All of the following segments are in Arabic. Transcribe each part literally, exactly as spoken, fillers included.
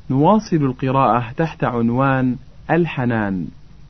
نواصل القراءة تحت عنوان الحنان.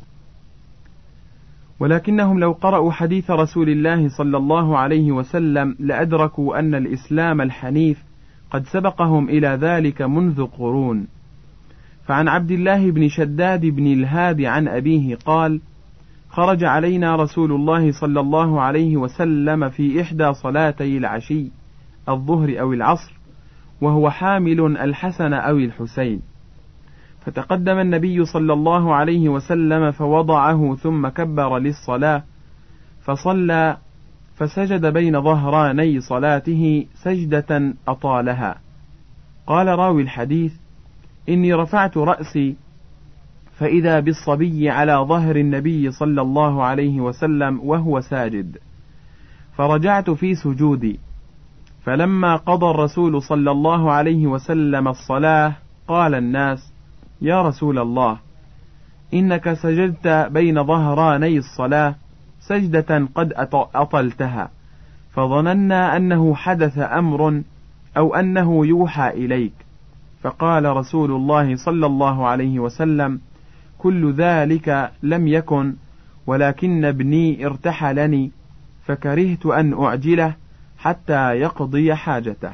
ولكنهم لو قرأوا حديث رسول الله صلى الله عليه وسلم لأدركوا أن الإسلام الحنيف قد سبقهم إلى ذلك منذ قرون. فعن عبد الله بن شداد بن الهاد عن أبيه قال: خرج علينا رسول الله صلى الله عليه وسلم في إحدى صلاتي العشي الظهر أو العصر وهو حامل الحسن أو الحسين، فتقدم النبي صلى الله عليه وسلم فوضعه ثم كبر للصلاة فصلى، فسجد بين ظهراني صلاته سجدة أطالها. قال راوي الحديث: إني رفعت رأسي فإذا بالصبي على ظهر النبي صلى الله عليه وسلم وهو ساجد، فرجعت في سجودي، فلما قضى الرسول صلى الله عليه وسلم الصلاة قال الناس: يا رسول الله، إنك سجدت بين ظهراني الصلاة سجدة قد أطلتها، فظننا أنه حدث أمر أو أنه يوحى إليك. فقال رسول الله صلى الله عليه وسلم: كل ذلك لم يكن، ولكن ابني ارتحلني فكرهت أن أعجله حتى يقضي حاجته.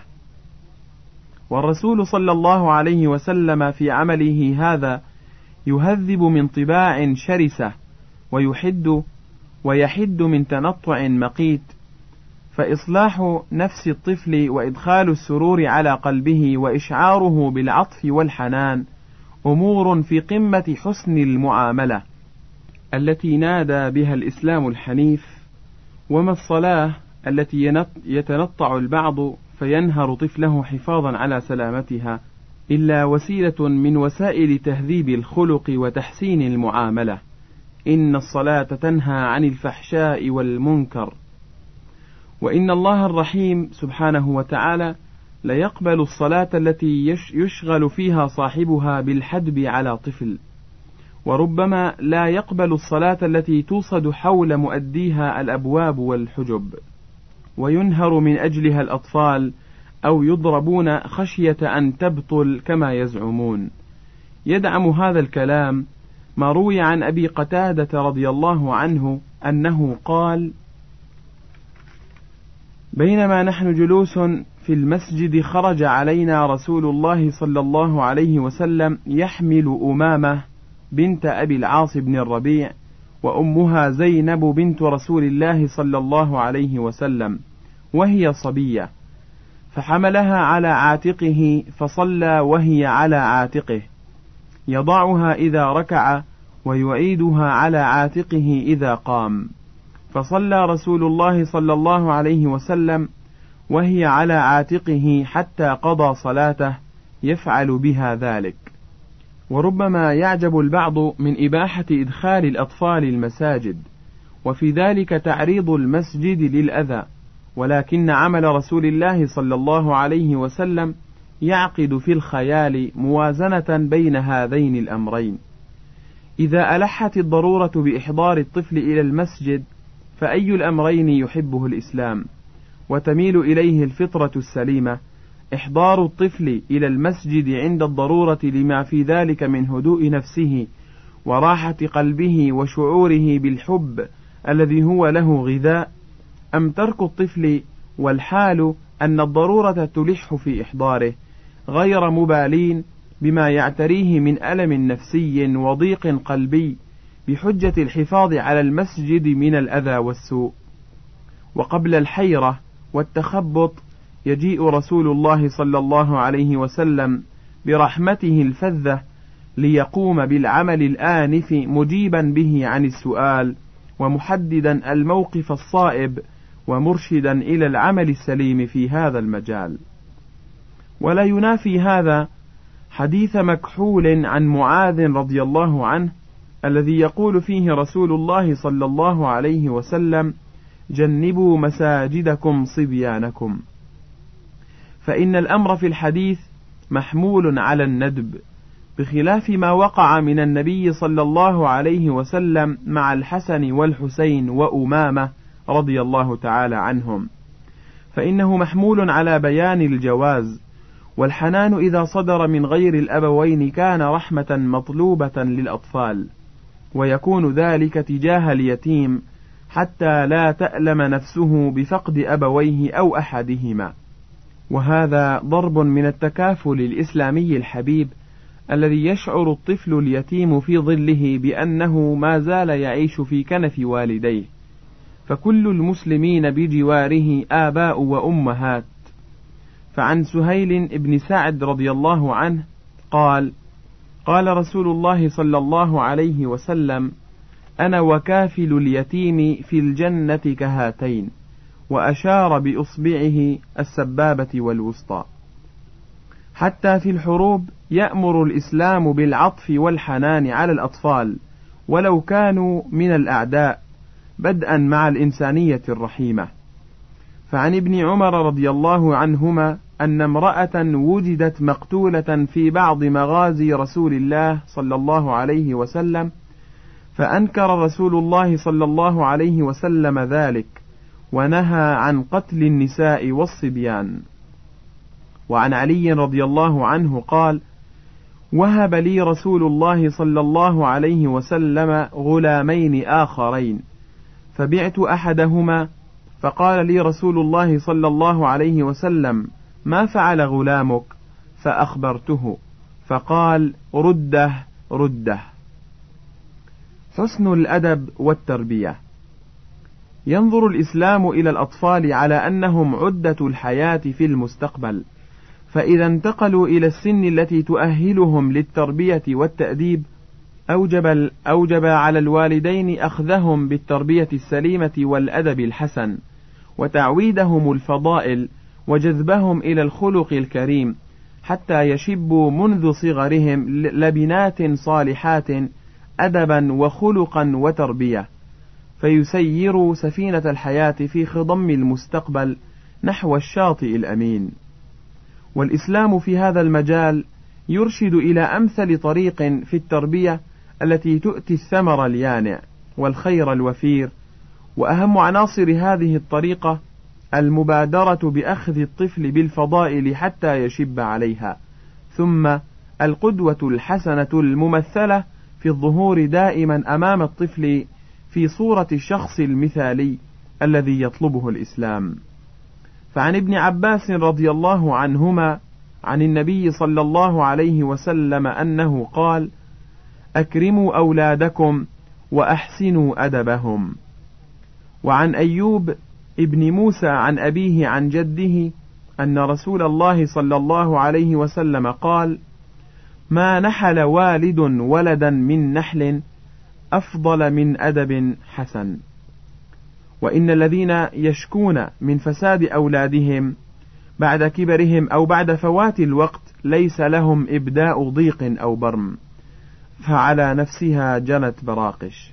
والرسول صلى الله عليه وسلم في عمله هذا يهذب من طباع شرسة ويحد ويحد من تنطع مقيت، فإصلاح نفس الطفل وإدخال السرور على قلبه وإشعاره بالعطف والحنان أمور في قمة حسن المعاملة التي نادى بها الإسلام الحنيف. وما الصلاة التي يتنطع البعض فينهر طفله حفاظا على سلامتها إلا وسيلة من وسائل تهذيب الخلق وتحسين المعاملة. إن الصلاة تنهى عن الفحشاء والمنكر. وإن الله الرحيم سبحانه وتعالى لا يقبل الصلاة التي يشغل فيها صاحبها بالحدب على طفل، وربما لا يقبل الصلاة التي توصد حول مؤديها الأبواب والحجب وينهر من أجلها الأطفال أو يضربون خشية أن تبطل كما يزعمون. يدعم هذا الكلام ما روي عن أبي قتادة رضي الله عنه أنه قال: بينما نحن جلوس في المسجد خرج علينا رسول الله صلى الله عليه وسلم يحمل أمامة بنت أبي العاص بن الربيع وأمها زينب بنت رسول الله صلى الله عليه وسلم وهي صبية، فحملها على عاتقه فصلى وهي على عاتقه، يضعها إذا ركع ويعيدها على عاتقه إذا قام، فصلى رسول الله صلى الله عليه وسلم وهي على عاتقه حتى قضى صلاته يفعل بها ذلك. وربما يعجب البعض من إباحة إدخال الأطفال المساجد، وفي ذلك تعريض المسجد للأذى، ولكن عمل رسول الله صلى الله عليه وسلم يعقد في الخيال موازنة بين هذين الأمرين. إذا ألحت الضرورة بإحضار الطفل إلى المسجد فأي الأمرين يحبه الإسلام وتميل إليه الفطرة السليمة؟ إحضار الطفل إلى المسجد عند الضرورة لما في ذلك من هدوء نفسه وراحة قلبه وشعوره بالحب الذي هو له غذاء، أم ترك الطفل والحال أن الضرورة تلح في إحضاره غير مبالين بما يعتريه من ألم نفسي وضيق قلبي بحجة الحفاظ على المسجد من الأذى والسوء؟ وقبل الحيرة والتخبط يجيء رسول الله صلى الله عليه وسلم برحمته الفذة ليقوم بالعمل الآنف مجيبا به عن السؤال ومحددا الموقف الصائب ومرشدا إلى العمل السليم في هذا المجال. ولا ينافي هذا حديث مكحول عن معاذ رضي الله عنه الذي يقول فيه رسول الله صلى الله عليه وسلم: جنبوا مساجدكم صبيانكم. فإن الأمر في الحديث محمول على الندب، بخلاف ما وقع من النبي صلى الله عليه وسلم مع الحسن والحسين وأمامة رضي الله تعالى عنهم، فإنه محمول على بيان الجواز، والحنان إذا صدر من غير الأبوين كان رحمة مطلوبة للأطفال، ويكون ذلك تجاه اليتيم حتى لا تألم نفسه بفقد أبويه أو أحدهما. وهذا ضرب من التكافل الإسلامي الحبيب الذي يشعر الطفل اليتيم في ظله بأنه ما زال يعيش في كنف والديه، فكل المسلمين بجواره آباء وأمهات. فعن سهيل بن سعد رضي الله عنه قال: قال رسول الله صلى الله عليه وسلم: أنا وكافل اليتيم في الجنة كهاتين، وأشار بإصبعه السبابة والوسطى. حتى في الحروب يأمر الإسلام بالعطف والحنان على الأطفال ولو كانوا من الأعداء، بدءا مع الإنسانية الرحيمة. فعن ابن عمر رضي الله عنهما أن امرأة وجدت مقتولة في بعض مغازي رسول الله صلى الله عليه وسلم، فأنكر رسول الله صلى الله عليه وسلم ذلك، ونهى عن قتل النساء والصبيان. وعن علي رضي الله عنه قال: وهب لي رسول الله صلى الله عليه وسلم غلامين آخرين، فبعت أحدهما، فقال لي رسول الله صلى الله عليه وسلم: ما فعل غلامك؟ فأخبرته، فقال: رده رده. حسن الأدب والتربية. ينظر الإسلام إلى الأطفال على أنهم عدة الحياة في المستقبل، فإذا انتقلوا إلى السن التي تؤهلهم للتربية والتأديب أوجب, أوجب على الوالدين أخذهم بالتربية السليمة والأدب الحسن، وتعويدهم الفضائل، وجذبهم إلى الخلق الكريم، حتى يشبوا منذ صغرهم لبنات صالحات أدبا وخلقا وتربية، فيسيروا سفينة الحياة في خضم المستقبل نحو الشاطئ الأمين. والإسلام في هذا المجال يرشد إلى أمثل طريق في التربية التي تؤتي الثمر اليانع والخير الوفير. وأهم عناصر هذه الطريقة المبادرة بأخذ الطفل بالفضائل حتى يشب عليها، ثم القدوة الحسنة الممثلة في الظهور دائما أمام الطفل في صورة الشخص المثالي الذي يطلبه الإسلام. فعن ابن عباس رضي الله عنهما عن النبي صلى الله عليه وسلم أنه قال: أكرموا أولادكم وأحسنوا أدبهم. وعن أيوب ابن موسى عن أبيه عن جده أن رسول الله صلى الله عليه وسلم قال: ما نحل والد ولدا من نحل أفضل من أدب حسن. وإن الذين يشكون من فساد أولادهم بعد كبرهم أو بعد فوات الوقت ليس لهم إبداء ضيق أو برم، فعلى نفسها جنت براقش.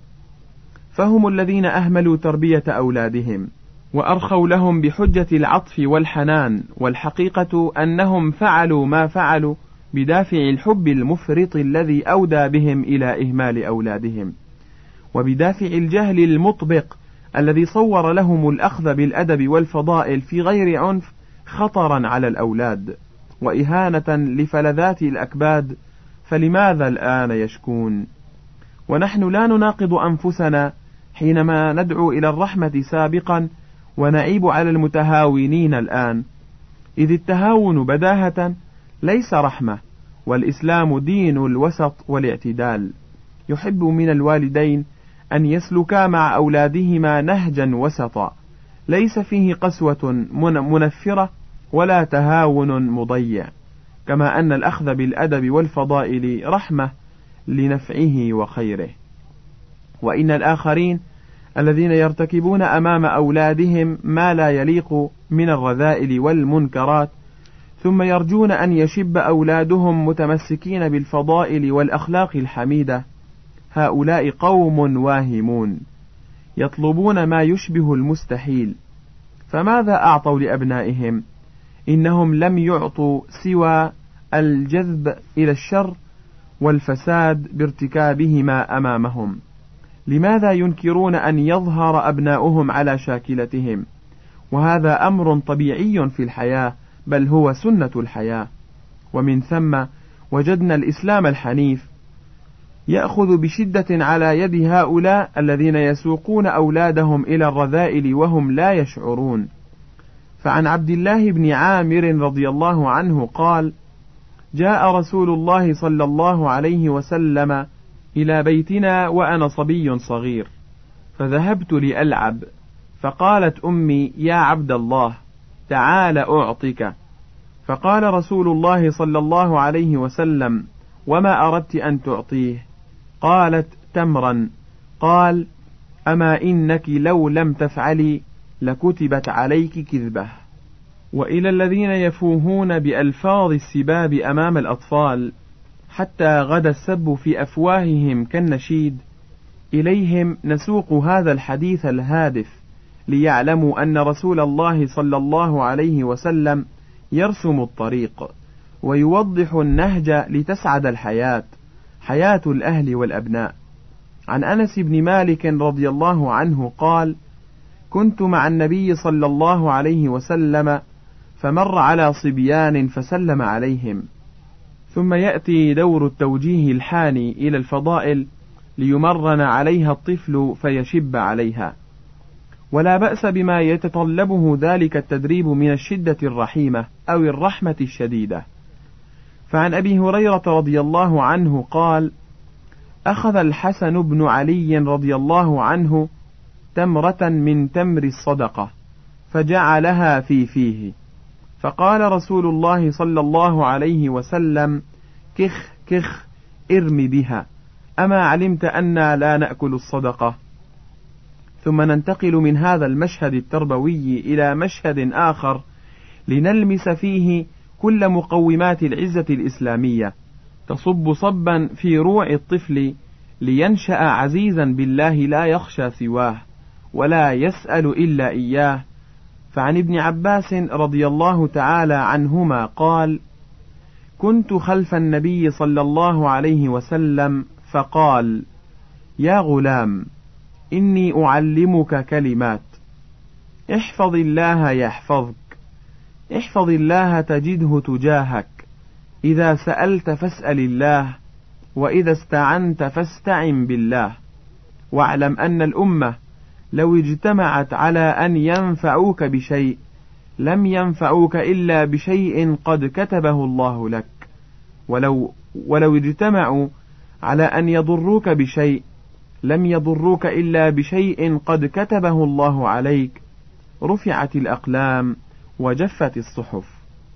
فهم الذين أهملوا تربية أولادهم وأرخوا لهم بحجة العطف والحنان، والحقيقة أنهم فعلوا ما فعلوا بدافع الحب المفرط الذي أودى بهم إلى إهمال أولادهم، وبدافع الجهل المطبق الذي صور لهم الأخذ بالأدب والفضائل في غير عنف خطرا على الأولاد وإهانة لفلذات الأكباد. فلماذا الآن يشكون؟ ونحن لا نناقض أنفسنا حينما ندعو إلى الرحمة سابقا ونعيب على المتهاونين الآن، إذ التهاون بداهة ليس رحمة، والإسلام دين الوسط والاعتدال. يحب من الوالدين أن يسلكا مع أولادهما نهجا وسطا ليس فيه قسوة منفرة ولا تهاون مضيع، كما أن الأخذ بالأدب والفضائل رحمة لنفعه وخيره. وإن الآخرين الذين يرتكبون أمام أولادهم ما لا يليق من الرذائل والمنكرات ثم يرجون أن يشب أولادهم متمسكين بالفضائل والأخلاق الحميدة، هؤلاء قوم واهمون يطلبون ما يشبه المستحيل. فماذا أعطوا لأبنائهم؟ إنهم لم يعطوا سوى الجذب إلى الشر والفساد بارتكابهما أمامهم. لماذا ينكرون أن يظهر أبناؤهم على شاكلتهم؟ وهذا أمر طبيعي في الحياة بل هو سنة الحياة. ومن ثم وجدنا الإسلام الحنيف يأخذ بشدة على يد هؤلاء الذين يسوقون أولادهم إلى الرذائل وهم لا يشعرون. فعن عبد الله بن عامر رضي الله عنه قال: جاء رسول الله صلى الله عليه وسلم إلى بيتنا وأنا صبي صغير، فذهبت لألعب، فقالت أمي: يا عبد الله، تعال أعطك. فقال رسول الله صلى الله عليه وسلم: وما أردت أن تعطيه؟ قالت: تمرا. قال: أما إنك لو لم تفعلي لكتبت عليك كذبة. وإلى الذين يفوهون بألفاظ السباب أمام الأطفال حتى غدا السب في أفواههم كالنشيد، إليهم نسوق هذا الحديث الهادف ليعلموا أن رسول الله صلى الله عليه وسلم يرسم الطريق ويوضح النهج لتسعد الحياة، حياة الأهل والأبناء. عن أنس بن مالك رضي الله عنه قال: كنت مع النبي صلى الله عليه وسلم فمر على صبيان فسلم عليهم، ثم يأتي دور التوجيه الحاني إلى الفضائل ليمرن عليها الطفل فيشب عليها، ولا بأس بما يتطلبه ذلك التدريب من الشدة الرحيمة أو الرحمة الشديدة. فعن أبي هريرة رضي الله عنه قال: أخذ الحسن بن علي رضي الله عنه تمرة من تمر الصدقة فجعلها في فيه، فقال رسول الله صلى الله عليه وسلم: كخ كخ ارم بها، أما علمت أننا لا نأكل الصدقة؟ ثم ننتقل من هذا المشهد التربوي إلى مشهد آخر لنلمس فيه كل مقومات العزة الإسلامية، تصب صبا في روع الطفل لينشأ عزيزا بالله لا يخشى سواه ولا يسأل إلا إياه. فعن ابن عباس رضي الله تعالى عنهما قال: كنت خلف النبي صلى الله عليه وسلم فقال: يا غلام، إني أعلمك كلمات، احفظ الله يحفظك، احفظ الله تجده تجاهك، إذا سألت فاسأل الله، وإذا استعنت فاستعن بالله، واعلم أن الأمة لو اجتمعت على أن ينفعوك بشيء لم ينفعوك إلا بشيء قد كتبه الله لك، ولو, ولو اجتمعوا على أن يضروك بشيء لم يضروك إلا بشيء قد كتبه الله عليك، رفعت الأقلام وجفت الصحف.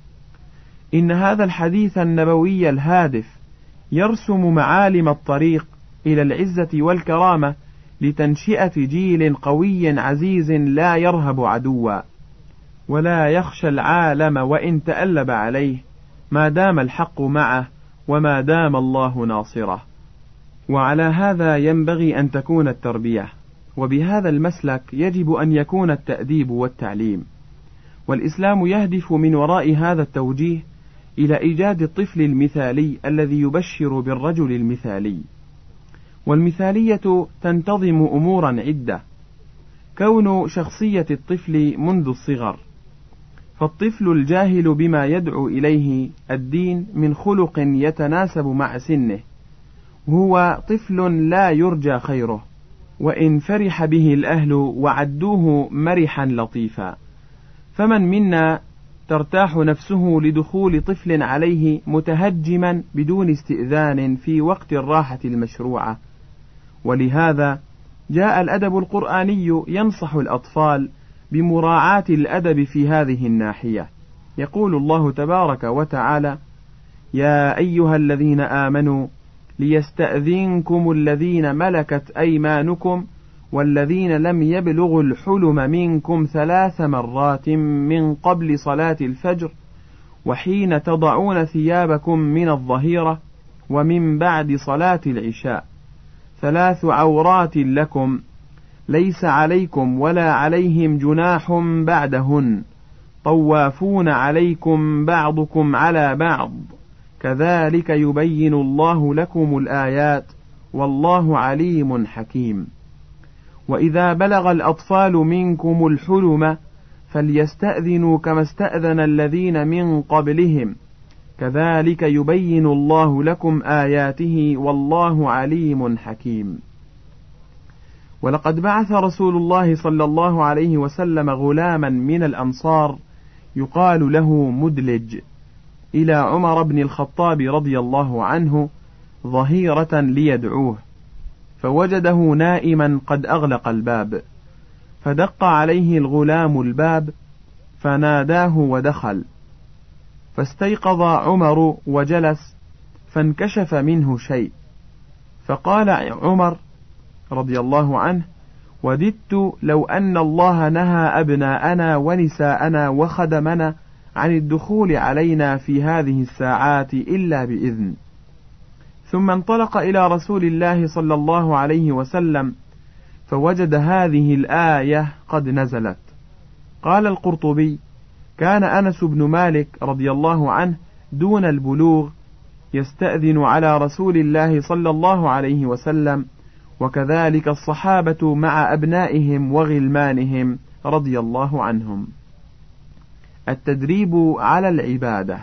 إن هذا الحديث النبوي الهادف يرسم معالم الطريق إلى العزة والكرامة لتنشئة جيل قوي عزيز لا يرهب عدوا ولا يخشى العالم وإن تألب عليه، ما دام الحق معه وما دام الله ناصره. وعلى هذا ينبغي أن تكون التربية، وبهذا المسلك يجب أن يكون التأديب والتعليم. والإسلام يهدف من وراء هذا التوجيه إلى إيجاد الطفل المثالي الذي يبشر بالرجل المثالي. والمثالية تنتظم أمورا عدة: كون شخصية الطفل منذ الصغر، فالطفل الجاهل بما يدعو إليه الدين من خلق يتناسب مع سنه هو طفل لا يرجى خيره، وإن فرح به الأهل وعدوه مرحا لطيفا. فمن منا ترتاح نفسه لدخول طفل عليه متهجما بدون استئذان في وقت الراحة المشروعة؟ ولهذا جاء الأدب القرآني ينصح الأطفال بمراعاة الأدب في هذه الناحية. يقول الله تبارك وتعالى: يا أيها الذين آمنوا ليستأذنكم الذين ملكت أيمانكم والذين لم يبلغوا الحلم منكم ثلاث مرات من قبل صلاة الفجر وحين تضعون ثيابكم من الظهيرة ومن بعد صلاة العشاء، ثلاث عورات لكم ليس عليكم ولا عليهم جناح بعدهن، طوافون عليكم بعضكم على بعض، كذلك يبين الله لكم الآيات والله عليم حكيم. وإذا بلغ الأطفال منكم الحلم فليستأذنوا كما استأذن الذين من قبلهم كذلك يبين الله لكم آياته والله عليم حكيم. ولقد بعث رسول الله صلى الله عليه وسلم غلاما من الأنصار يقال له مدلج إلى عمر بن الخطاب رضي الله عنه ظهيرة ليدعوه، فوجده نائما قد أغلق الباب، فدق عليه الغلام الباب فناداه ودخل، فاستيقظ عمر وجلس، فانكشف منه شيء، فقال عمر رضي الله عنه: وددت لو أن الله نهى أبناءنا ونساءنا وخدمنا عن الدخول علينا في هذه الساعات إلا بإذن. ثم انطلق إلى رسول الله صلى الله عليه وسلم فوجد هذه الآية قد نزلت. قال القرطبي: كان أنس بن مالك رضي الله عنه دون البلوغ يستأذن على رسول الله صلى الله عليه وسلم، وكذلك الصحابة مع أبنائهم وغلمانهم رضي الله عنهم. التدريب على العبادة.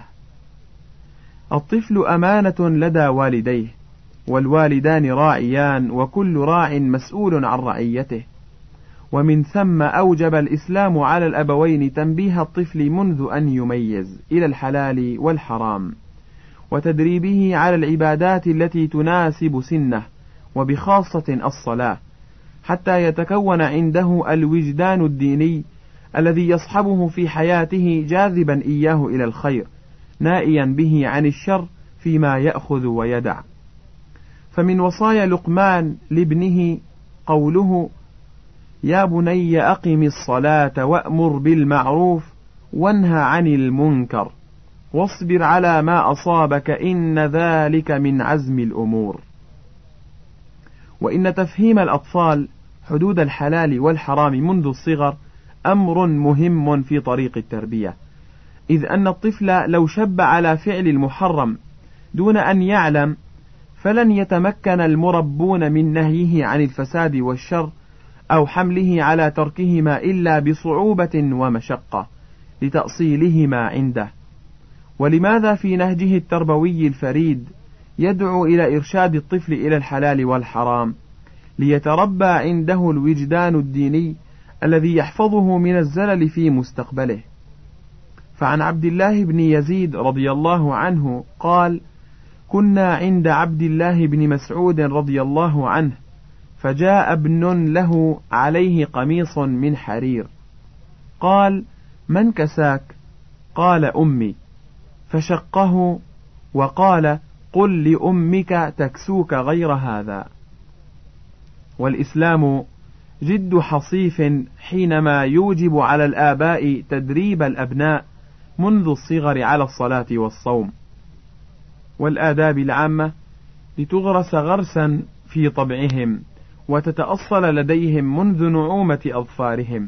الطفل أمانة لدى والديه، والوالدان راعيان، وكل راع مسؤول عن رعيته، ومن ثم أوجب الإسلام على الأبوين تنبيه الطفل منذ أن يميز إلى الحلال والحرام، وتدريبه على العبادات التي تناسب سنه، وبخاصة الصلاة، حتى يتكون عنده الوجدان الديني الذي يصحبه في حياته جاذبا إياه إلى الخير، نائيا به عن الشر فيما يأخذ ويدع. فمن وصايا لقمان لابنه قوله: يا بني أقم الصلاة وأمر بالمعروف وانهى عن المنكر واصبر على ما أصابك إن ذلك من عزم الأمور. وإن تفهيم الأطفال حدود الحلال والحرام منذ الصغر أمر مهم في طريق التربية، إذ أن الطفل لو شب على فعل المحرم دون أن يعلم فلن يتمكن المربون من نهيه عن الفساد والشر أو حمله على تركهما إلا بصعوبة ومشقة لتأصيلهما عنده. ولماذا في نهجه التربوي الفريد يدعو إلى إرشاد الطفل إلى الحلال والحرام؟ ليتربى عنده الوجدان الديني الذي يحفظه من الزلل في مستقبله. فعن عبد الله بن يزيد رضي الله عنه قال: كنا عند عبد الله بن مسعود رضي الله عنه، فجاء ابن له عليه قميص من حرير، قال: من كساك؟ قال: أمي. فشقه وقال: قل لأمك تكسوك غير هذا. والإسلام جد حصيف حينما يوجب على الآباء تدريب الأبناء منذ الصغر على الصلاة والصوم والآداب العامة، لتغرس غرسا في طبعهم وتتأصل لديهم منذ نعومة أظفارهم.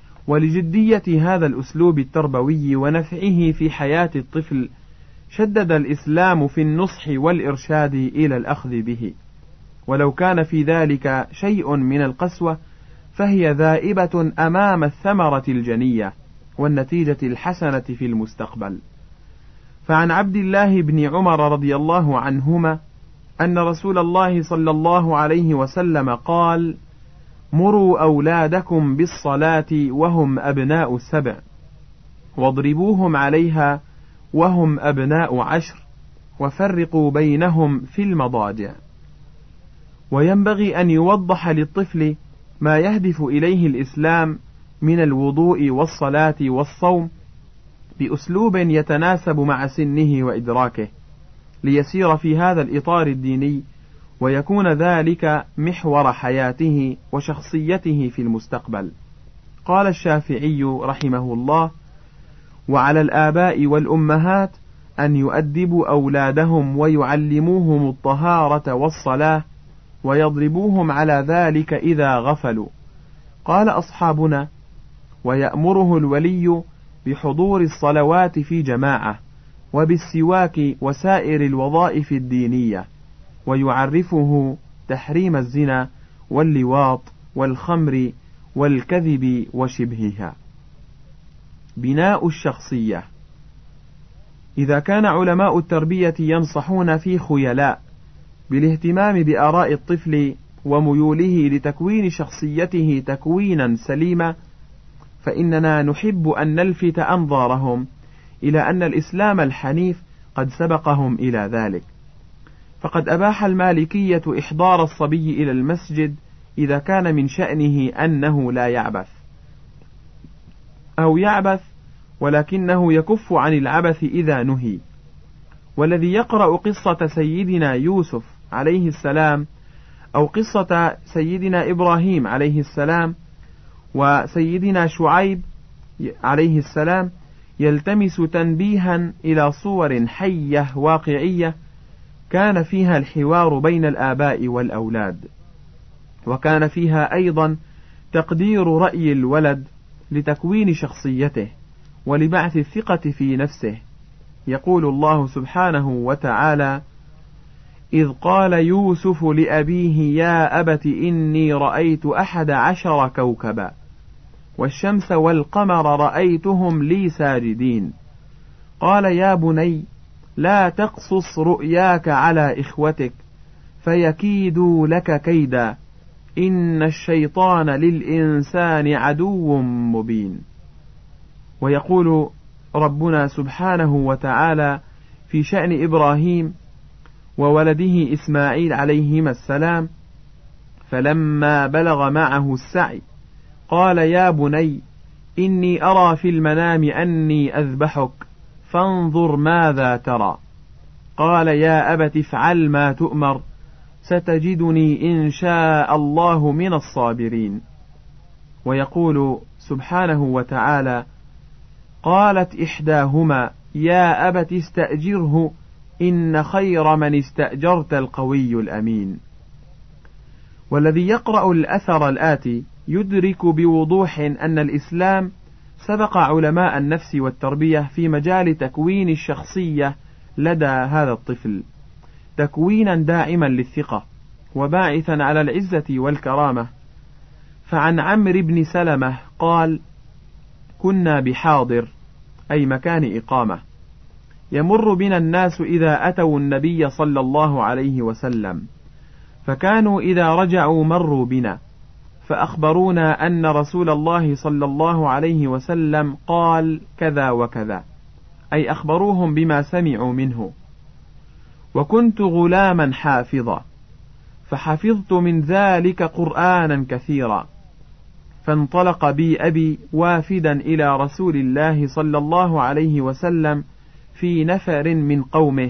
ولجدية هذا الأسلوب التربوي ونفعه في حياة الطفل شدد الإسلام في النصح والإرشاد إلى الأخذ به، ولو كان في ذلك شيء من القسوة فهي ذائبة أمام الثمرة الجنية والنتيجة الحسنة في المستقبل. فعن عبد الله بن عمر رضي الله عنهما أن رسول الله صلى الله عليه وسلم قال: مروا أولادكم بالصلاة وهم أبناء سبع، واضربوهم عليها وهم أبناء عشر، وفرقوا بينهم في المضاجع. وينبغي أن يوضح للطفل ما يهدف إليه الإسلام من الوضوء والصلاة والصوم بأسلوب يتناسب مع سنه وإدراكه، ليسير في هذا الإطار الديني، ويكون ذلك محور حياته وشخصيته في المستقبل. قال الشافعي رحمه الله: وعلى الآباء والأمهات أن يؤدبوا أولادهم ويعلموهم الطهارة والصلاة، ويضربوهم على ذلك إذا غفلوا. قال أصحابنا: ويأمره الولي بحضور الصلوات في جماعة، وبالسواك وسائر الوظائف الدينية، ويعرفه تحريم الزنا واللواط والخمر والكذب وشبهها. بناء الشخصية. إذا كان علماء التربية ينصحون في خيلاء بالاهتمام بآراء الطفل وميوله لتكوين شخصيته تكوينا سليما، فإننا نحب أن نلفت أنظارهم إلى أن الإسلام الحنيف قد سبقهم إلى ذلك، فقد أباح المالكية إحضار الصبي إلى المسجد إذا كان من شأنه أنه لا يعبث، أو يعبث ولكنه يكف عن العبث إذا نهي. والذي يقرأ قصة سيدنا يوسف عليه السلام أو قصة سيدنا إبراهيم عليه السلام وسيدنا شعيب عليه السلام يلتمس تنبيها إلى صور حية واقعية كان فيها الحوار بين الآباء والأولاد، وكان فيها أيضا تقدير رأي الولد لتكوين شخصيته ولبعث الثقة في نفسه. يقول الله سبحانه وتعالى: إذ قال يوسف لأبيه يا أبت إني رأيت أحد عشر كوكبا والشمس والقمر رأيتهم لي ساجدين، قال يا بني لا تقصص رؤياك على إخوتك فيكيدوا لك كيدا إن الشيطان للإنسان عدو مبين. ويقول ربنا سبحانه وتعالى في شأن إبراهيم وولده إسماعيل عليهما السلام: فلما بلغ معه السعي قال يا بني إني أرى في المنام أني أذبحك فانظر ماذا ترى، قال يا أبت افعل ما تؤمر ستجدني إن شاء الله من الصابرين. ويقول سبحانه وتعالى: قالت إحداهما يا أبت استأجره إن خير من استأجرت القوي الأمين. والذي يقرأ الأثر الآتي يدرك بوضوح أن الإسلام سبق علماء النفس والتربية في مجال تكوين الشخصية لدى هذا الطفل، تكوينا داعما للثقة وباعثا على العزة والكرامة. فعن عمرو بن سلمة قال: كنا بحاضر أي مكان إقامة، يمر بنا الناس إذا أتوا النبي صلى الله عليه وسلم، فكانوا إذا رجعوا مروا بنا فأخبرونا أن رسول الله صلى الله عليه وسلم قال كذا وكذا، أي أخبروهم بما سمعوا منه. وكنت غلاما حافظا فحفظت من ذلك قرآنا كثيرا، فانطلق بي أبي وافدا إلى رسول الله صلى الله عليه وسلم في نفر من قومه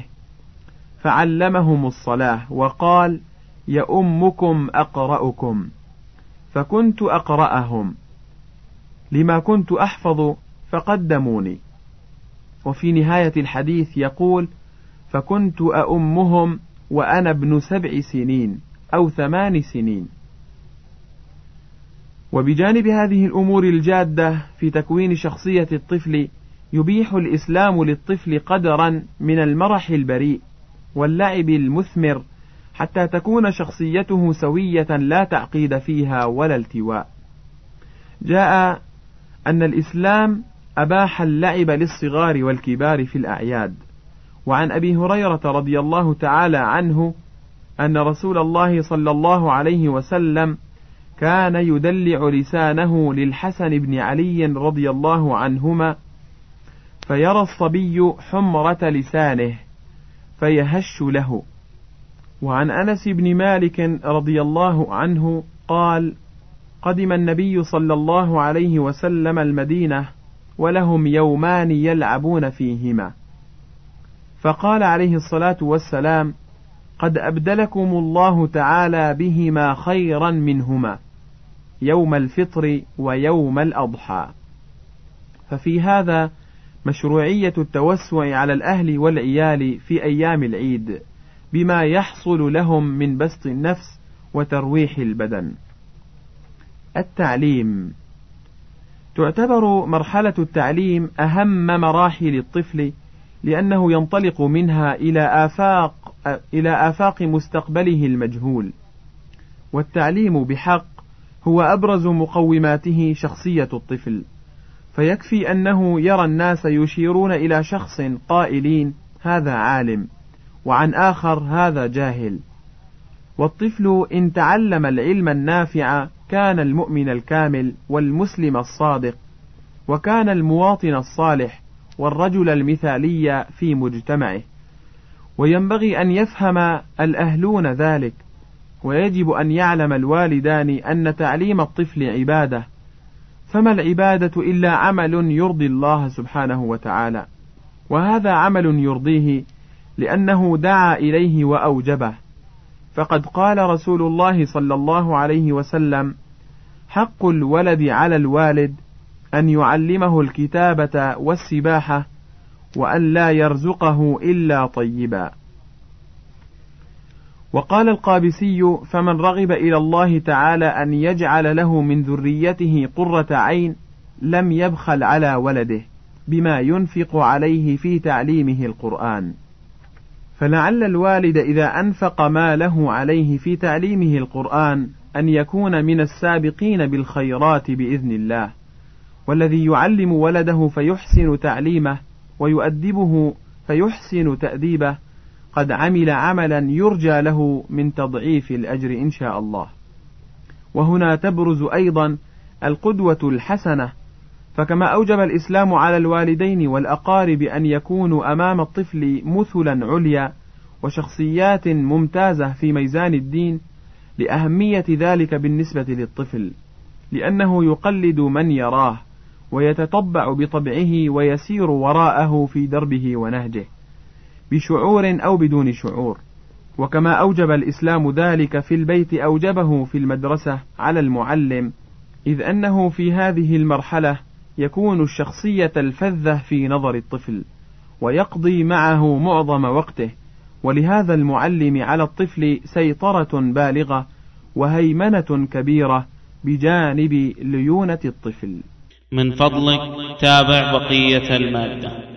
فعلمهم الصلاة وقال: يؤمكم أقرأكم، فكنت أقرأهم لما كنت أحفظ فقدموني. وفي نهاية الحديث يقول: فكنت أؤمهم وأنا ابن سبع سنين أو ثمان سنين. وبجانب هذه الأمور الجادة في تكوين شخصية الطفل، يبيح الإسلام للطفل قدرا من المرح البريء واللعب المثمر حتى تكون شخصيته سوية لا تعقيد فيها ولا التواء. جاء أن الإسلام أباح اللعب للصغار والكبار في الأعياد. وعن أبي هريرة رضي الله تعالى عنه أن رسول الله صلى الله عليه وسلم كان يدلع لسانه للحسن بن علي رضي الله عنهما، فيرى الصبي حمرة لسانه فيهش له. وعن أنس بن مالك رضي الله عنه قال: قدم النبي صلى الله عليه وسلم المدينة ولهم يومان يلعبون فيهما، فقال عليه الصلاة والسلام: قد أبدلكم الله تعالى بهما خيرا منهما، يوم الفطر ويوم الأضحى. ففي هذا مشروعية التوسع على الأهل والعيال في أيام العيد بما يحصل لهم من بسط النفس وترويح البدن. التعليم. تعتبر مرحلة التعليم أهم مراحل الطفل، لأنه ينطلق منها إلى آفاق إلى آفاق مستقبله المجهول. والتعليم بحق هو أبرز مقوماته شخصية الطفل، فيكفي أنه يرى الناس يشيرون إلى شخص قائلين هذا عالم، وعن آخر هذا جاهل. والطفل إن تعلم العلم النافع كان المؤمن الكامل والمسلم الصادق، وكان المواطن الصالح والرجل المثالي في مجتمعه. وينبغي أن يفهم الأهلون ذلك، ويجب أن يعلم الوالدان أن تعليم الطفل عبادة، فما العبادة إلا عمل يرضي الله سبحانه وتعالى، وهذا عمل يرضيه لأنه دعا إليه وأوجبه. فقد قال رسول الله صلى الله عليه وسلم: حق الولد على الوالد أن يعلمه الكتابة والسباحة، وأن لا يرزقه إلا طيبا. وقال القابسي: فمن رغب إلى الله تعالى أن يجعل له من ذريته قرة عين لم يبخل على ولده بما ينفق عليه في تعليمه القرآن. فلعل الوالد إذا أنفق ما له عليه في تعليمه القرآن أن يكون من السابقين بالخيرات بإذن الله. والذي يعلم ولده فيحسن تعليمه ويؤدبه فيحسن تأديبه قد عمل عملا يرجى له من تضعيف الأجر إن شاء الله. وهنا تبرز أيضا القدوة الحسنة، فكما أوجب الإسلام على الوالدين والأقارب أن يكونوا أمام الطفل مثلا عليا وشخصيات ممتازة في ميزان الدين، لأهمية ذلك بالنسبة للطفل، لأنه يقلد من يراه ويتطبع بطبعه ويسير وراءه في دربه ونهجه بشعور أو بدون شعور. وكما أوجب الإسلام ذلك في البيت أوجبه في المدرسة على المعلم، إذ أنه في هذه المرحلة يكون الشخصية الفذة في نظر الطفل ويقضي معه معظم وقته، ولهذا المعلم على الطفل سيطرة بالغة وهيمنة كبيرة بجانب ليونة الطفل. من فضلك تابع بقية المادة.